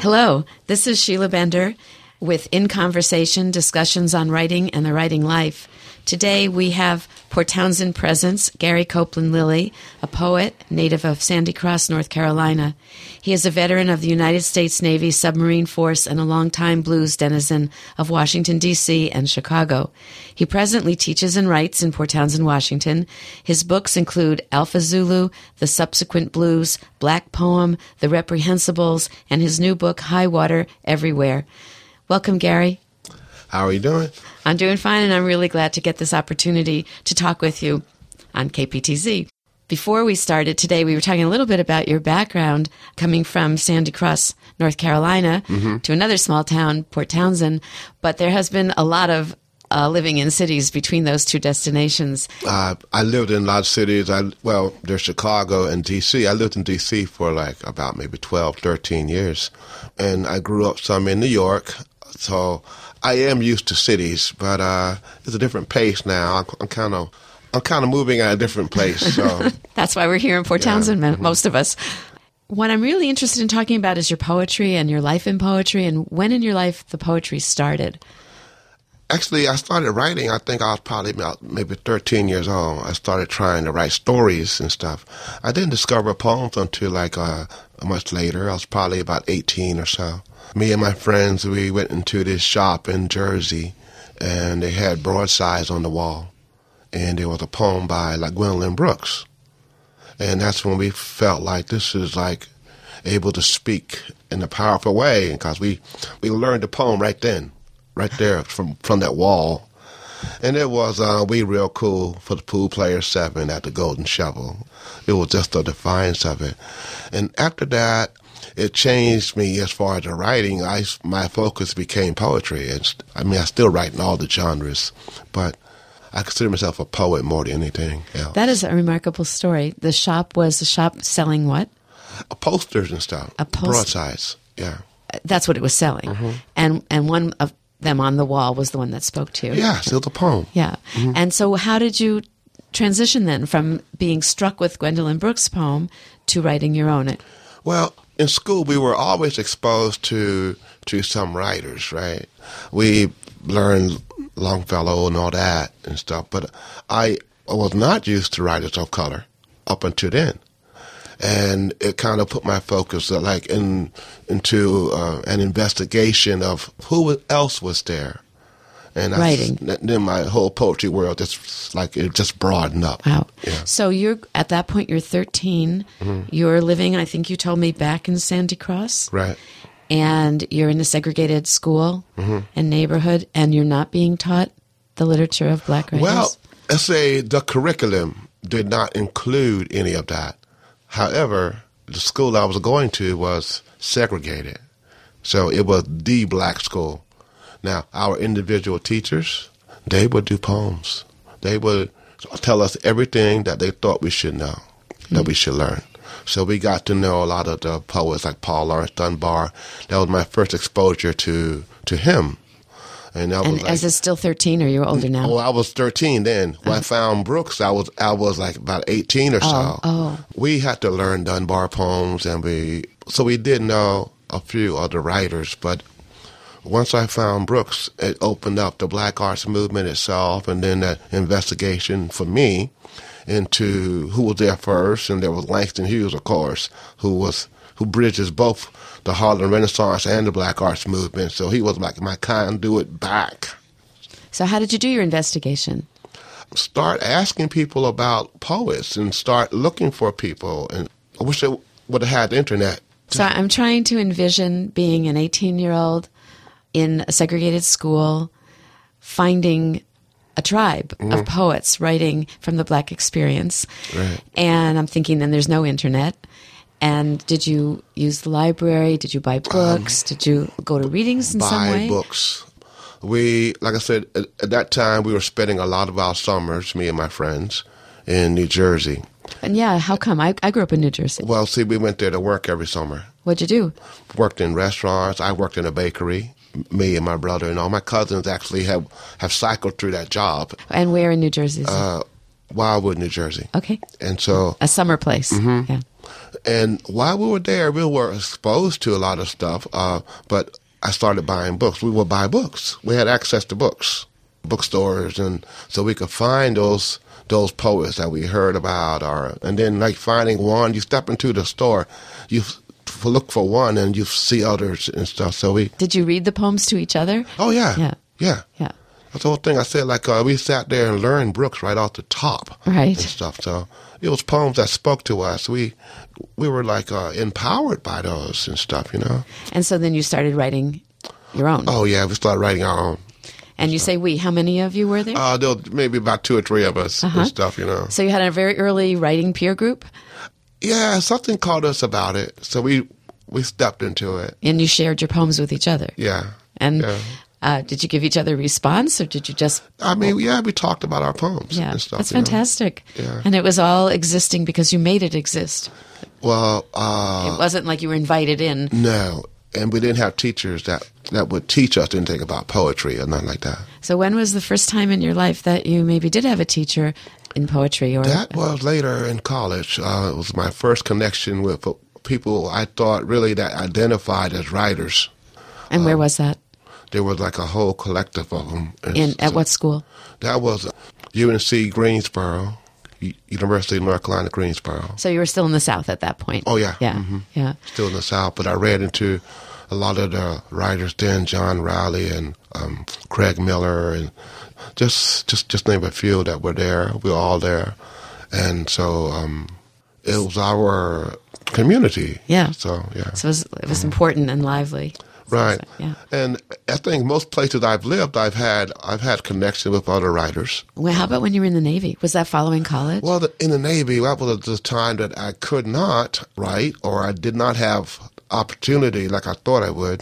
Hello, this is Sheila Bender with In Conversation, discussions on writing and the writing life. Today we have Port Townsend presence, Gary Copeland Lilly, a poet, native of Sandy Cross, North Carolina. He is a veteran of the United States Navy Submarine Force and a longtime blues denizen of Washington, D.C. and Chicago. He presently teaches and writes in Port Townsend, Washington. His books include Alpha Zulu, The Subsequent Blues, Black Poem, The Reprehensibles, and his new book, High Water Everywhere. Welcome, Gary. How are you doing? I'm doing fine, and I'm really glad to get this opportunity to talk with you on KPTZ. Before we started today, we were talking a little bit about your background coming from Sandy Cross, North Carolina, to another small town, Port Townsend, but there has been a lot of living in cities between those two destinations. I lived in a lot of cities. There's Chicago and D.C. I lived in D.C. for about maybe 12, 13 years, and I grew up some in New York, so I am used to cities, but it's a different pace now. I'm kind of moving at a different place. So that's why we're here in Port Townsend, most of us. What I'm really interested in talking about is your poetry and your life in poetry, and when in your life the poetry started. Actually, I started writing, I think I was probably about maybe 13 years old. I started trying to write stories and stuff. I didn't discover poems until much later. I was probably about 18 or so. Me and my friends, we went into this shop in Jersey, and they had broadsides on the wall. And there was a poem by Gwendolyn Brooks. And that's when we felt like this is able to speak in a powerful way, because we learned the poem right there from that wall. And it was We Real Cool for the Pool Player 7 at the Golden Shovel. It was just the defiance of it. And after that, it changed me as far as the writing. My focus became poetry. I still write in all the genres, but I consider myself a poet more than anything else. That is a remarkable story. The shop was a shop selling what? Posters and stuff. Broadsides, yeah. That's what it was selling. Mm-hmm. And one of them on the wall was the one that spoke to you. Yeah, still the poem. Yeah. Mm-hmm. And so how did you transition then from being struck with Gwendolyn Brooks' poem to writing your own? Well, in school, we were always exposed to some writers, right? We learned Longfellow and all that and stuff, but I was not used to writers of color up until then. And it kind of put my focus into an investigation of who else was there. And writing. Then my whole poetry world just broadened up. Wow. Yeah. So at that point, you're 13. Mm-hmm. You're living, I think you told me, back in Sandy Cross. Right. And you're in a segregated school and neighborhood, and you're not being taught the literature of black writers? Well, let's say the curriculum did not include any of that. However, the school I was going to was segregated. So it was the black school. Now, our individual teachers, they would do poems. They would tell us everything that they thought we should know, that we should learn. So we got to know a lot of the poets like Paul Laurence Dunbar. That was my first exposure to him. And as a still 13, or you're older now? Oh, I was 13 then. When I found Brooks, I was about 18 or so. Oh. We had to learn Dunbar poems, and we did know a few other writers, but once I found Brooks, it opened up the black arts movement itself, and then that investigation for me into who was there first. And there was Langston Hughes, of course, who bridges both the Harlem Renaissance and the black arts movement. So he was like my conduit back. So how did you do your investigation? Start asking people about poets and start looking for people. And I wish I would have had the internet. So I'm trying to envision being an 18-year-old in a segregated school, finding a tribe of poets writing from the black experience. Right. And I'm thinking then there's no internet. And did you use the library? Did you buy books? Did you go to readings in some way? Buy books. Like I said, at that time, we were spending a lot of our summers, me and my friends, in New Jersey. And yeah, how come? I grew up in New Jersey. Well, see, we went there to work every summer. What'd you do? Worked in restaurants. I worked in a bakery. Me and my brother and all my cousins actually have cycled through that job. And where in New Jersey is it? Wildwood, New Jersey. Okay. And so a summer place. Mm-hmm. Yeah. And while we were there, we were exposed to a lot of stuff, but I started buying books. We would buy books. We had access to books, bookstores, and so we could find those poets that we heard about, and then like finding one, you step into the store, you look for one, and you see others and stuff. So Did you read the poems to each other? Oh yeah. Yeah. That's the whole thing. I said, like, we sat there and learned Brooks right off the top. Right. And stuff. So it was poems that spoke to us. We were, like, empowered by those and stuff, you know. And so then you started writing your own. Oh, yeah. We started writing our own. And you say we. How many of you were there? There were maybe about 2 or 3 of us and stuff, you know. So you had a very early writing peer group? Yeah, something called us about it. So we stepped into it. And you shared your poems with each other? Yeah. And yeah. Did you give each other a response, or did you just... I mean, yeah, we talked about our poems and stuff. That's fantastic. Yeah. And it was all existing because you made it exist. Well... it wasn't like you were invited in. No, and we didn't have teachers that would teach us anything about poetry or nothing like that. So when was the first time in your life that you maybe did have a teacher in poetry? Or that was later in college. It was my first connection with people I thought really that identified as writers. And where was that? There was like a whole collective of them. At what school? That was UNC Greensboro, University of North Carolina, Greensboro. So you were still in the South at that point? Oh, yeah. Yeah, yeah. Still in the South, but I read into a lot of the writers then, John Riley and Craig Miller, and just name a few that were there. We were all there. And so it was our community. Yeah. So, yeah. So it was important and lively. Right. Yeah. And I think most places I've lived, I've had connection with other writers. Well, how about when you were in the Navy? Was that following college? Well, in the Navy, that was the time that I could not write, or I did not have opportunity like I thought I would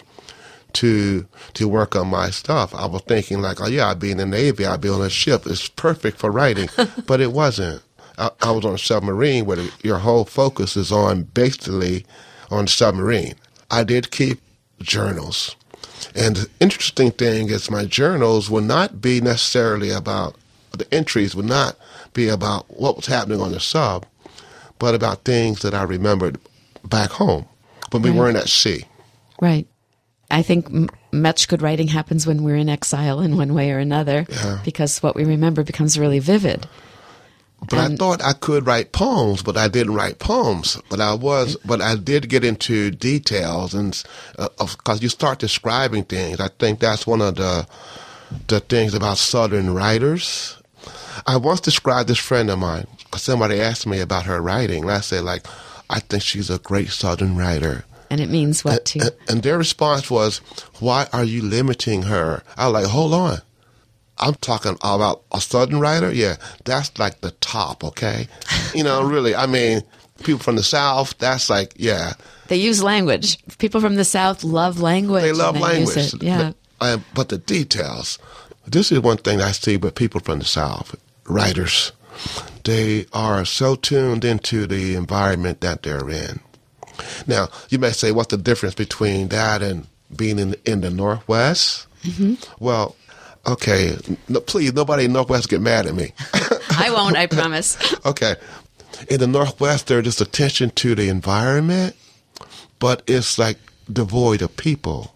to work on my stuff. I was thinking like, oh yeah, I'd be in the Navy, I'd be on a ship. It's perfect for writing. But it wasn't. I was on a submarine where your whole focus is basically on submarine. I did keep journals. And the interesting thing is my journals would not be necessarily about, the entries would not be about what was happening on the sub, but about things that I remembered back home when we weren't at sea. Right. I think much good writing happens when we're in exile in one way or another, because what we remember becomes really vivid. But I thought I could write poems, but I didn't write poems. But I did get into details, and because you start describing things. I think that's one of the things about Southern writers. I once described this friend of mine. Somebody asked me about her writing, and I said, like, I think she's a great Southern writer. And it means what to you? And their response was, why are you limiting her? I was like, hold on. I'm talking about a Southern writer? Yeah, that's like the top, okay? Really, I mean, people from the South, that's like, yeah. They use language. People from the South love language. They love language. Use it. Yeah. But the details, this is one thing I see with people from the South, writers. They are so tuned into the environment that they're in. Now, you may say, what's the difference between that and being in the Northwest? Mm-hmm. Well, okay, please, nobody in the Northwest get mad at me. I won't, I promise. Okay. In the Northwest, there's just attention to the environment, but it's like devoid of people.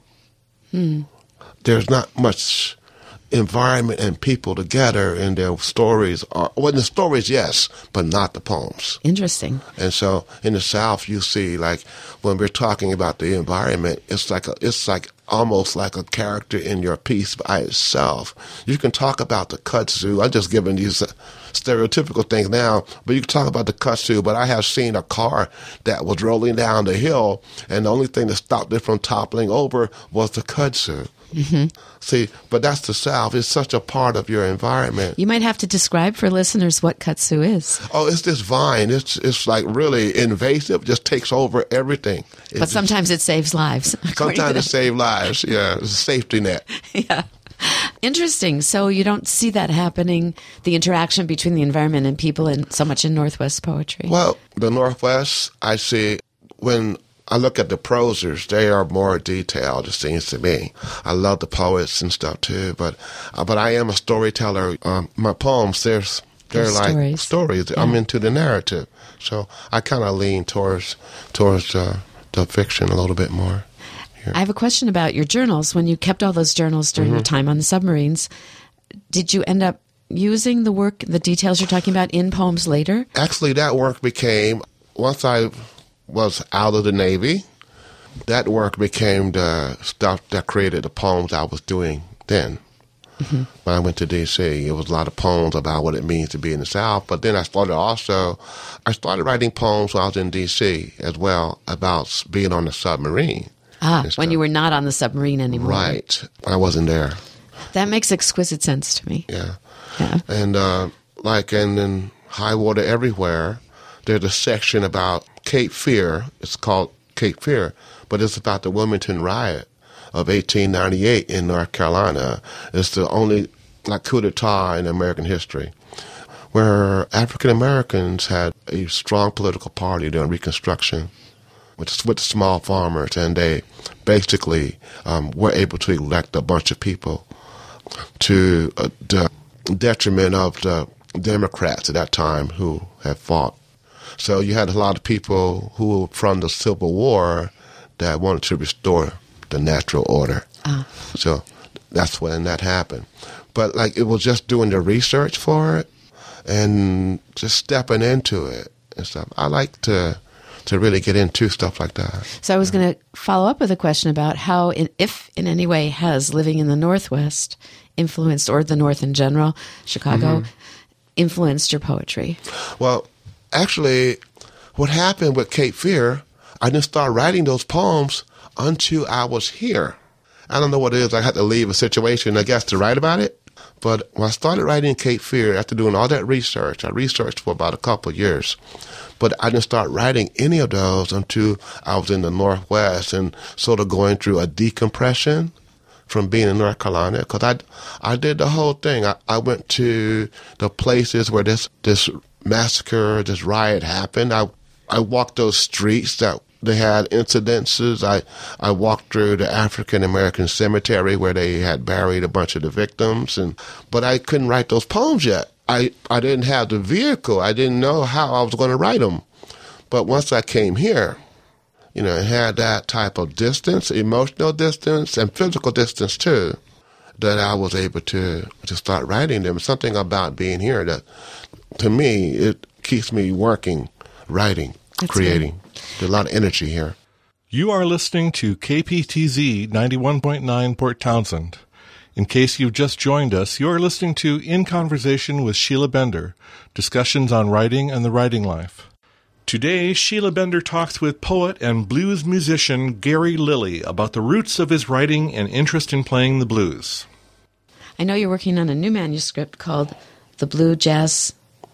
There's not much environment and people together in their stories. The stories, yes, but not the poems. Interesting. And so in the South, you see, like, when we're talking about the environment, it's like almost like a character in your piece by itself. You can talk about the kudzu. I'm just giving these stereotypical things now, but you can talk about the kudzu. But I have seen a car that was rolling down the hill, and the only thing that stopped it from toppling over was the kudzu. Mm-hmm. See, but that's the South. It's such a part of your environment. You might have to describe for listeners what kudzu is. Oh, it's this vine. It's like really invasive. Just takes over everything. But sometimes it saves lives. Sometimes it saves lives. Yeah, it's a safety net. Yeah. Interesting. So you don't see that happening, the interaction between the environment and people, so much in Northwest poetry. Well, the Northwest, I see when I look at the prosers, they are more detailed, it seems to me. I love the poets and stuff too, but I am a storyteller. My poems, there's They're like stories. Yeah. I'm into the narrative. So I kind of lean towards the fiction a little bit more. Here. I have a question about your journals. When you kept all those journals during your time on the submarines, did you end up using the details you're talking about in poems later? Actually, that work became, once I was out of the Navy, that work became the stuff that created the poems I was doing then. Mm-hmm. When I went to D.C., it was a lot of poems about what it means to be in the South. But then I started writing poems when I was in D.C. as well about being on the submarine. When you were not on the submarine anymore. Right. I wasn't there. That makes exquisite sense to me. Yeah. Yeah. And in High Water Everywhere, there's a section about Cape Fear. It's called Cape Fear, but it's about the Wilmington Riot of 1898 in North Carolina. It's the only coup d'etat in American history, where African Americans had a strong political party during Reconstruction with small farmers, and they basically were able to elect a bunch of people to the detriment of the Democrats at that time who had fought. So you had a lot of people who were from the Civil War that wanted to restore the natural order. So that's when that happened. But it was just doing the research for it and just stepping into it and stuff. I like to really get into stuff like that. So I was going to follow up with a question about how, if in any way has living in the Northwest influenced, or the North in general, Chicago, influenced your poetry. Well, actually, what happened with Cape Fear, I didn't start writing those poems until I was here. I don't know what it is. I had to leave a situation, I guess, to write about it. But when I started writing Cape Fear, after doing all that research, I researched for about a couple of years. But I didn't start writing any of those until I was in the Northwest and sort of going through a decompression from being in North Carolina. Because I did the whole thing. I went to the places where this massacre, this riot happened. I walked those streets that they had incidences. I walked through the African American cemetery where they had buried a bunch of the victims, but I couldn't write those poems yet. I didn't have the vehicle. I didn't know how I was going to write them. But once I came here, it had that type of distance, emotional distance, and physical distance too, that I was able to start writing them. Something about being here that, to me, it keeps me working, writing, creating. There's a lot of energy here. You are listening to KPTZ 91.9 Port Townsend. In case you've just joined us, you are listening to In Conversation with Sheila Bender, discussions on writing and the writing life. Today, Sheila Bender talks with poet and blues musician Gary Lilly about the roots of his writing and interest in playing the blues. I know you're working on a new manuscript called The Blue Jazz.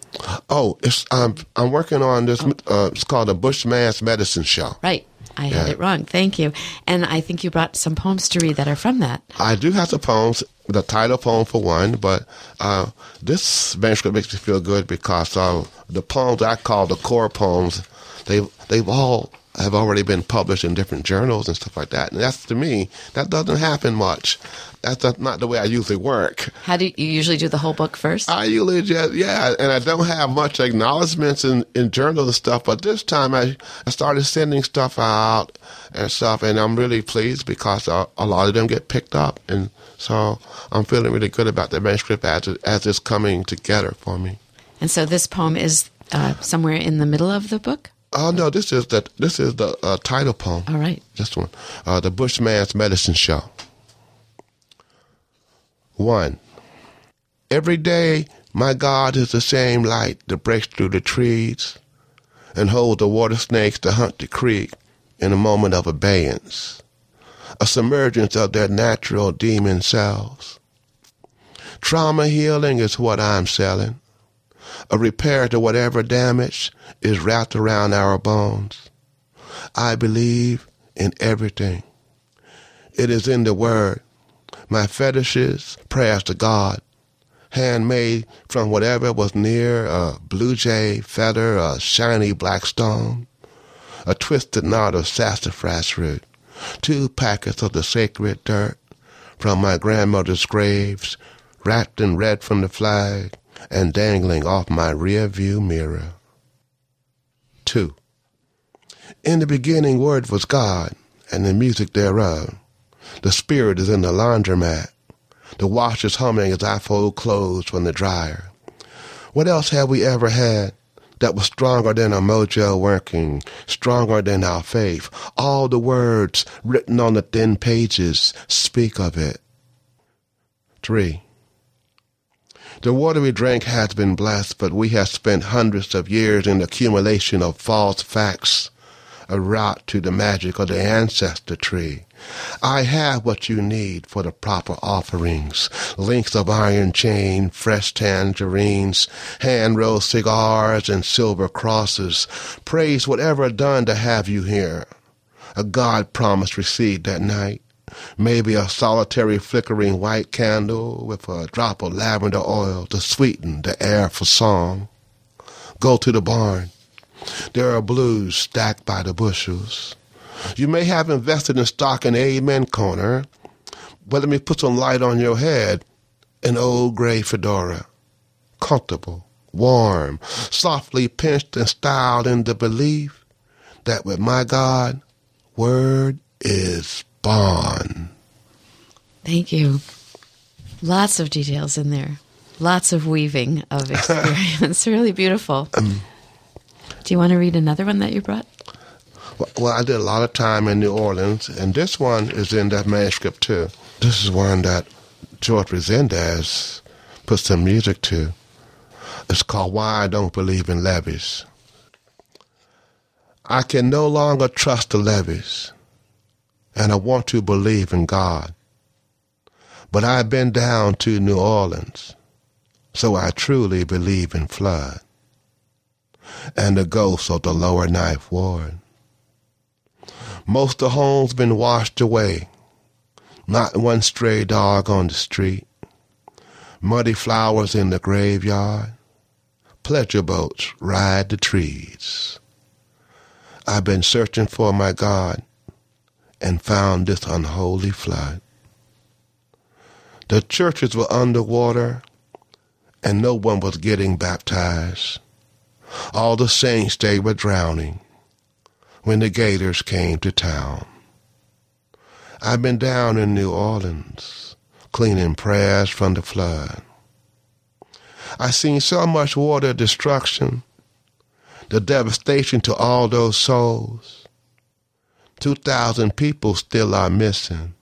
Oh, I'm working on this. It's called The Bushman's Medicine Show. Right. I had it wrong. Thank you. And I think you brought some poems to read that are from that. I do have some poems, the title poem for one, but this manuscript makes me feel good because the poems I call the core poems, they've all have already been published in different journals and stuff like that. And that's, to me, that doesn't happen much. That's not the way I usually work. How do you usually do the whole book first? I usually and I don't have much acknowledgments in journals and stuff, but this time I started sending stuff out and stuff, and I'm really pleased because a lot of them get picked up, and so I'm feeling really good about the manuscript as it's coming together for me. And so this poem is somewhere in the middle of the book? Oh, no, this is the title poem. All right. This one, The Bushman's Medicine Show. 1. Every day, my God is the same light that breaks through the trees and holds the water snakes to hunt the creek in a moment of abeyance, a submergence of their natural demon selves. Trauma healing is what I'm selling, a repair to whatever damage is wrapped around our bones. I believe in everything. It is in the Word. My fetishes, prayers to God, handmade from whatever was near, a blue jay feather, a shiny black stone, a twisted knot of sassafras root, 2 packets of the sacred dirt from my grandmother's graves, wrapped in red from the flag, and dangling off my rear view mirror. 2. In the beginning word was God, and the music thereof. The spirit is in the laundromat. The wash is humming as I fold clothes from the dryer. What else have we ever had that was stronger than a mojo working, stronger than our faith? All the words written on the thin pages speak of it. 3. The water we drink has been blessed, but we have spent hundreds of years in the accumulation of false facts, a route to the magic of the ancestor tree. I have what you need for the proper offerings: links of iron chain, fresh tangerines, hand-rolled cigars, and silver crosses. Praise whatever done to have you here. A God-promised receipt that night. Maybe a solitary flickering white candle with a drop of lavender oil to sweeten the air for song. Go to the barn. There are blues stacked by the bushels. You may have invested in stock in the Amen corner, but let me put some light on your head. An old gray fedora. Comfortable, warm, softly pinched and styled in the belief that with my God, word is bond. Thank you. Lots of details in there. Lots of weaving of experience. Really beautiful. Do you want to read another one that you brought? Well, I did a lot of time in New Orleans, and this one is in that manuscript too. This is one that George Resendez put some music to. It's called Why I Don't Believe in Levees. I can no longer trust the levees, and I want to believe in God. But I've been down to New Orleans, so I truly believe in flood and the ghosts of the Lower Ninth Ward. Most of the homes been washed away, not one stray dog on the street, muddy flowers in the graveyard, pleasure boats ride the trees. I've been searching for my God and found this unholy flood. The churches were underwater and no one was getting baptized. All the saints, they were drowning when the gators came to town. I've been down in New Orleans, cleaning prayers from the flood. I seen so much water destruction, the devastation to all those souls. 2,000 people still are missing.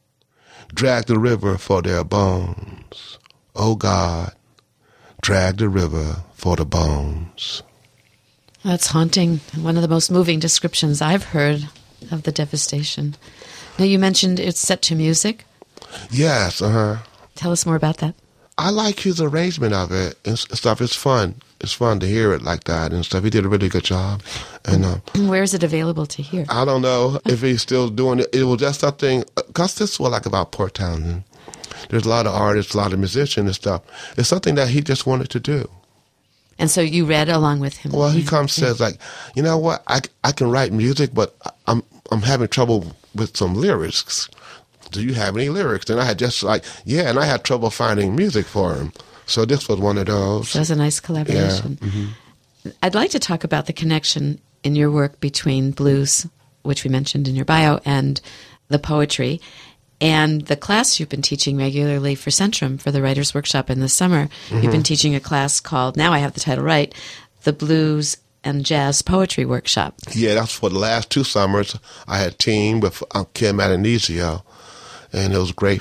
Drag the river for their bones. Oh God, drag the river for the bones. That's haunting. One of the most moving descriptions I've heard of the devastation. Now, you mentioned it's set to music. Yes, Tell us more about that. I like his arrangement of it and stuff. It's fun. It's fun to hear it like that and stuff. He did a really good job. And where is it available to hear? I don't know if he's still doing it. It was just something, because this was like about Port Townsend. There's a lot of artists, a lot of musicians and stuff. It's something that he just wanted to do. And so you read along with him? Well, he comes and says, like, you know what, I can write music, but I'm having trouble with some lyrics. Do you have any lyrics? And I had just and I had trouble finding music for him. So this was one of those. So it was a nice collaboration. Yeah. Mm-hmm. I'd like to talk about the connection in your work between blues, which we mentioned in your bio, and the poetry. And the class you've been teaching regularly for Centrum, for the Writers' Workshop in the summer, you've been teaching a class called, now I have the title right, the Blues and Jazz Poetry Workshop. Yeah, that's for the last 2 summers. I had teamed with Kim Adonisio, and it was great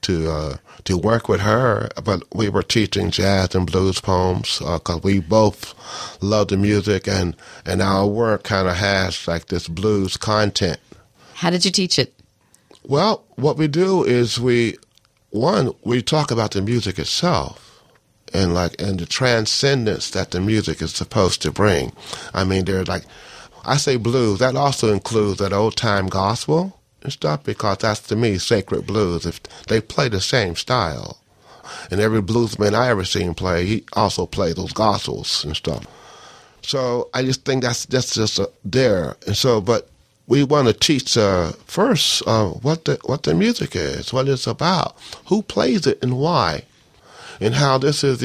to work with her. But we were teaching jazz and blues poems because we both love the music, and our work kind of has like this blues content. How did you teach it? Well, what we do is we talk about the music itself and the transcendence that the music is supposed to bring. I mean, there's I say blues, that also includes that old time gospel and stuff, because that's to me sacred blues. If they play the same style, and every bluesman I ever seen play, he also played those gospels and stuff. So I just think that's just there. And so, but we want to teach first what the music is, what it's about, who plays it, and why. and how this is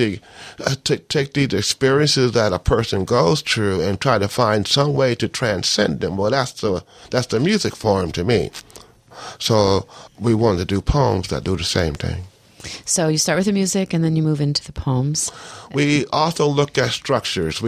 take these experiences that a person goes through and try to find some way to transcend them. Well, that's the music form to me. So we wanted to do poems that do the same thing. So you start with the music, and then you move into the poems. We also look at structures.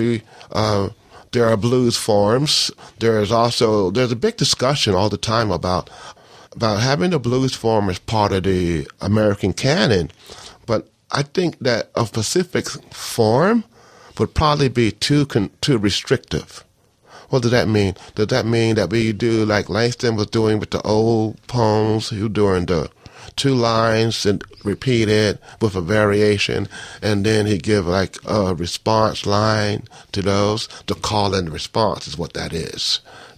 There are blues forms. There's a big discussion all the time about having the blues form as part of the American canon. But I think that a specific form would probably be too restrictive. What does that mean? Does that mean that we do like Langston was doing with the old poems, he was doing the 2 lines and repeat it with a variation, and then he give like a response line to those? The call and response is what that is.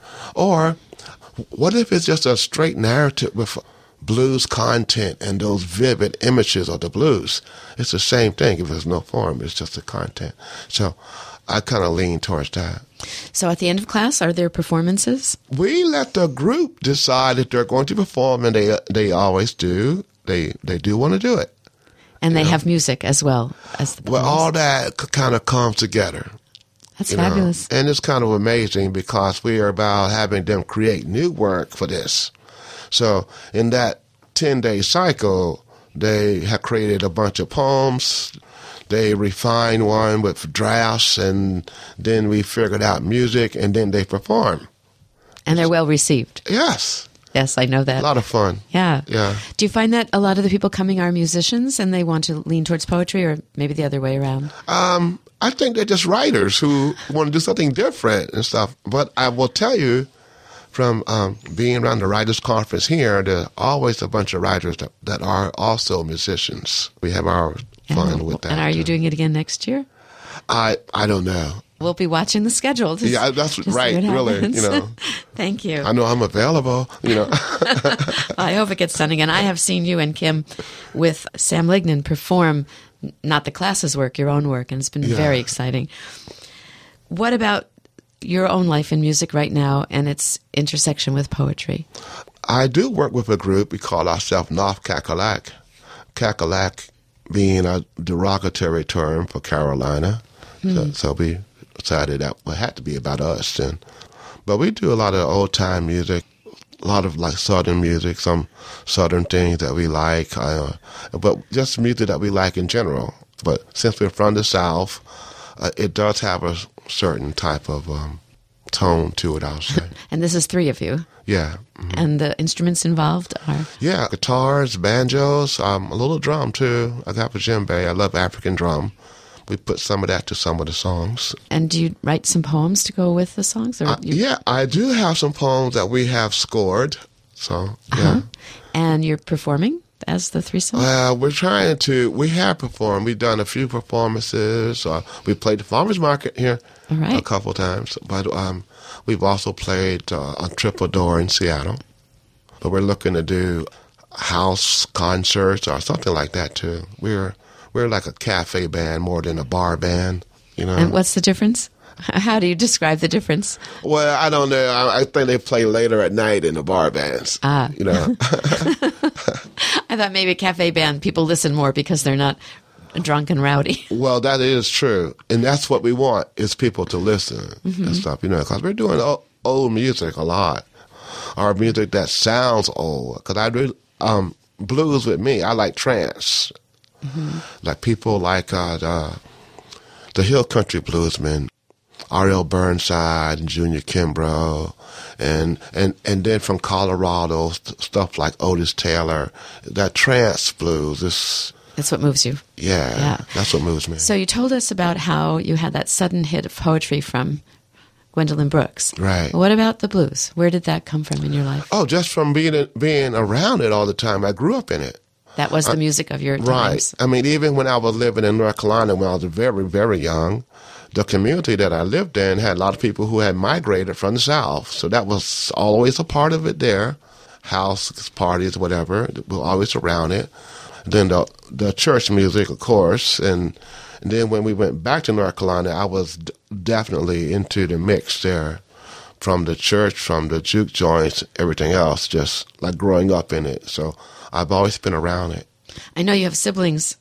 Or what if it's just a straight narrative with blues content and those vivid images of the blues? It's the same thing if there's no form, it's just the content. So I kind of lean towards that. So at the end of class, are there performances? We let the group decide if they're going to perform, and they always do. They do want to do it. And they have music as well as the poems. Well, all that kind of comes together. That's fabulous. And it's kind of amazing because we are about having them create new work for this. So in that 10-day cycle, they have created a bunch of poems. They refine one with drafts, and then we figured out music, and then they perform. And they're well received. Yes. Yes, I know that. A lot of fun. Yeah. Yeah. Do you find that a lot of the people coming are musicians and they want to lean towards poetry, or maybe the other way around? I think they're just writers who want to do something different and stuff. But I will tell you, from being around the writers' conference here, there's always a bunch of writers that are also musicians. We have our fun with that. And are you doing it again next year? I don't know. We'll be watching the schedule. Yeah, that's right, really. Thank you. I know I'm available, I hope it gets done again. I have seen you and Kim with Sam Lignan perform, not the class's work, your own work, and it's been very exciting. What about your own life in music right now and its intersection with poetry? I do work with a group. We call ourselves North Cackalack. Cackalack being a derogatory term for Carolina. So we decided that it had to be about us. But we do a lot of old-time music, a lot of like Southern music, some Southern things that we like, but just music that we like in general. But since we're from the South, it does have a certain type of tone to it, I'll say. And this is 3 of you. Yeah. Mm-hmm. And the instruments involved are? Yeah, guitars, banjos, a little drum too. I got a djembe. I love African drum. We put some of that to some of the songs. And do you write some poems to go with the songs? Yeah, I do have some poems that we have scored. So, yeah. And you're performing as the 3 songs? Well, we have performed. We've done a few performances. We played the Farmers Market here a couple of times. But we've also played on Triple Door in Seattle. But we're looking to do house concerts or something like that, too. We're like a cafe band more than a bar band, And what's the difference? How do you describe the difference? Well, I don't know. I think they play later at night in the bar bands. I thought maybe a cafe band, people listen more because they're not drunk and rowdy. Well, that is true. And that's what we want, is people to listen and stuff, because we're doing old music a lot. Or music that sounds old. Because I do blues with me. I like trance. Like people like the Hill Country bluesmen, R.L. Burnside and Junior Kimbrough, and then from Colorado, stuff like Otis Taylor. That trance blues is... That's what moves you. Yeah, that's what moves me. So you told us about how you had that sudden hit of poetry from Gwendolyn Brooks. Right. What about the blues? Where did that come from in your life? Oh, just from being around it all the time. I grew up in it. That was the music of your times. Right. I mean, even when I was living in North Carolina when I was very, very young, the community that I lived in had a lot of people who had migrated from the South. So that was always a part of it there. House parties, whatever, we were always around it. Then the church music, of course. And then when we went back to North Carolina, I was definitely into the mix there. From the church, from the juke joints, everything else, just like growing up in it. So I've always been around it. I know you have siblings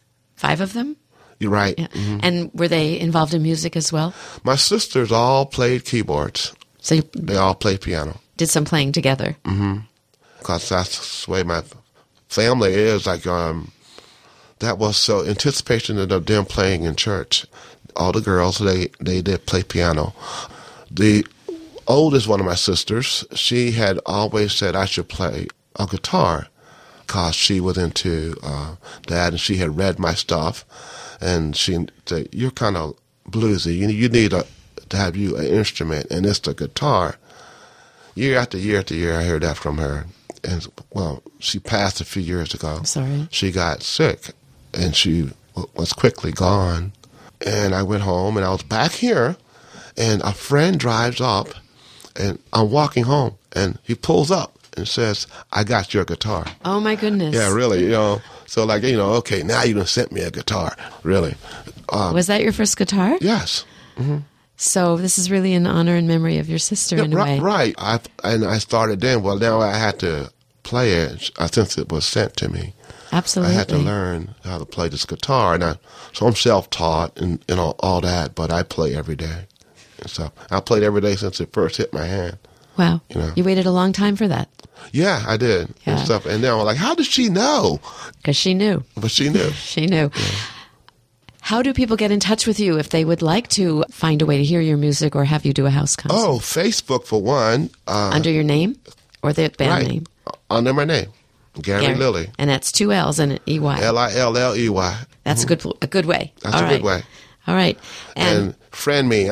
5 of them? You're right. Yeah. And were they involved in music as well? My sisters all played keyboards. So you They all played piano. did some playing together. Because that's the way my family is. Like, that was so anticipation of them playing in church. All the girls, they did play piano. The oldest one of my sisters, she had always said I should play a guitar because she was into that, and she had read my stuff, and she said, "You're kind of bluesy. You need to have you an instrument, and it's the guitar." Year after year after year, I heard that from her. And, well, she passed a few years ago. I'm sorry. She got sick, and she was quickly gone. And I went home, and I was back here, and a friend drives up, and I'm walking home, and he pulls up and says, "I got your guitar." Oh, my goodness. Yeah, really, So, like, okay, now you done sent me a guitar, really. Was that your first guitar? Yes. So this is really in honor and memory of your sister in a way. Right. I started then. Well, now I had to play it since it was sent to me. Absolutely. I had to learn how to play this guitar, so I'm self-taught and all that. But I play every day, and so I played every day since it first hit my hand. Wow. You waited a long time for that. Yeah, I did. Yeah. And stuff. And now I'm like, how did she know? Because she knew. But she knew. She knew. Yeah. How do people get in touch with you if they would like to find a way to hear your music or have you do a house concert? Oh, Facebook for one. Under your name or the band name? Under my name, Gary Lilly. And that's 2 L's and an E-Y. Lilley. That's a good way. That's a good way. All right. And friend me.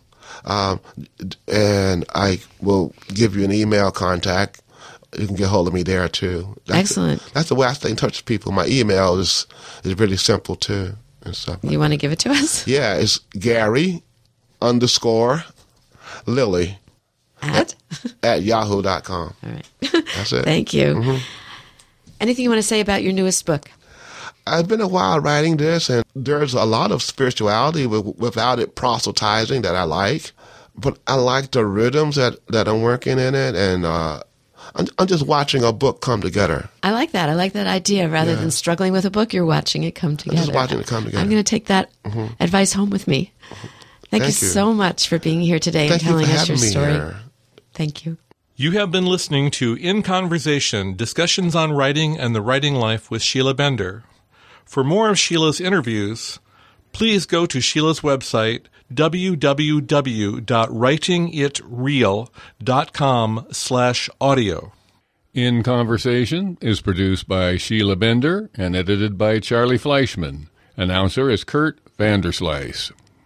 And I will give you an email contact. You can get hold of me there, too. Excellent. That's the way I stay in touch with people. My email is really simple, too. And stuff. You want to give it to us? Yeah, it's Gary_Lilly at yahoo.com. All right. That's it. Thank you. Anything you want to say about your newest book? I've been a while writing this, and there's a lot of spirituality without it proselytizing that I like. But I like the rhythms that I'm working in it, and I'm just watching a book come together. I like that. I like that idea. Rather than struggling with a book, you're watching it come together. I'm just watching it come together. I'm going to take that advice home with me. Thank you so much for being here today and telling us your story. Here. Thank you. You have been listening to In Conversation, Discussions on Writing and the Writing Life with Sheila Bender. For more of Sheila's interviews, please go to Sheila's website, www.writingitreal.com/audio. In Conversation is produced by Sheila Bender and edited by Charlie Fleischman. Announcer is Kurt Vanderslice.